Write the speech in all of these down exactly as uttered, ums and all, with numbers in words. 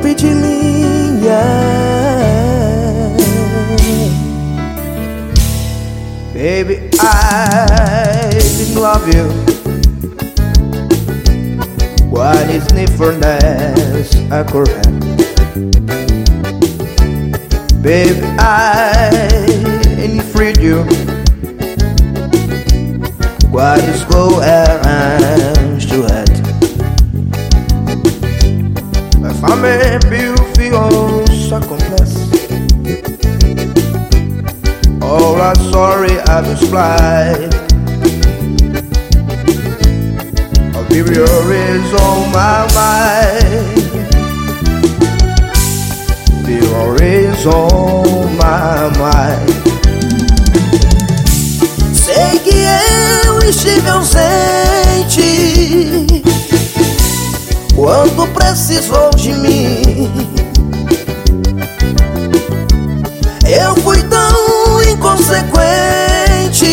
top de linha. Baby, I didn't love you. What is difference I could have? Baby, I ain't freed you. What is go around to head? If I'm a beautiful sacrifice, all I'm sorry I just fly. A baby is on my mind. Baby is on my mind. Sei que eu estive ausente quando precisou de mim. Eu fui tão inconsequente,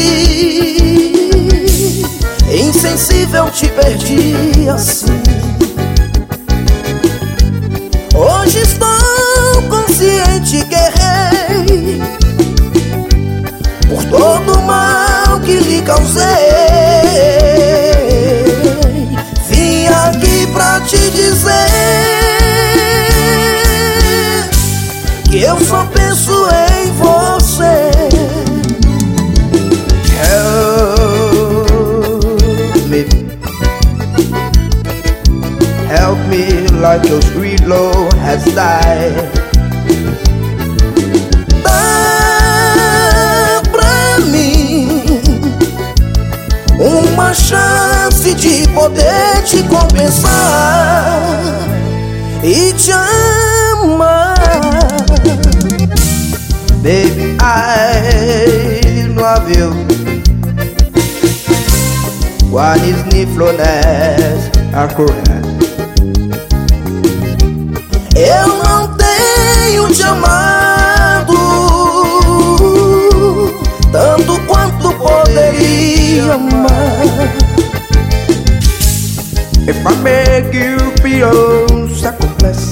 insensível, te perdi assim. Hoje estou consciente que errei por todo o mal que lhe causei. Vim aqui pra te dizer que eu só penso em você. Help me, help me like your sweet love has died. Dá pra mim uma chance de poder te compensar e te amar. Baby, I love you. What is needfulness I could have? Eu não tenho te amado tanto quanto poderia amar. If I make you feel sacrifice,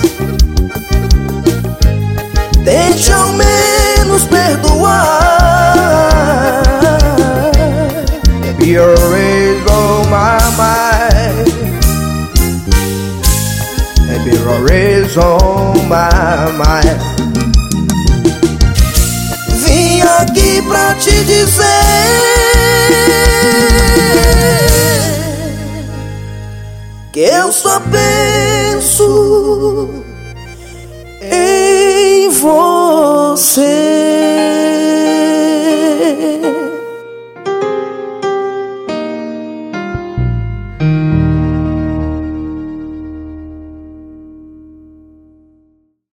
tente ao menos perdoar. Baby, you're always on my mind. Baby, you're always on my mind. Vim aqui pra te dizer que eu só penso em você.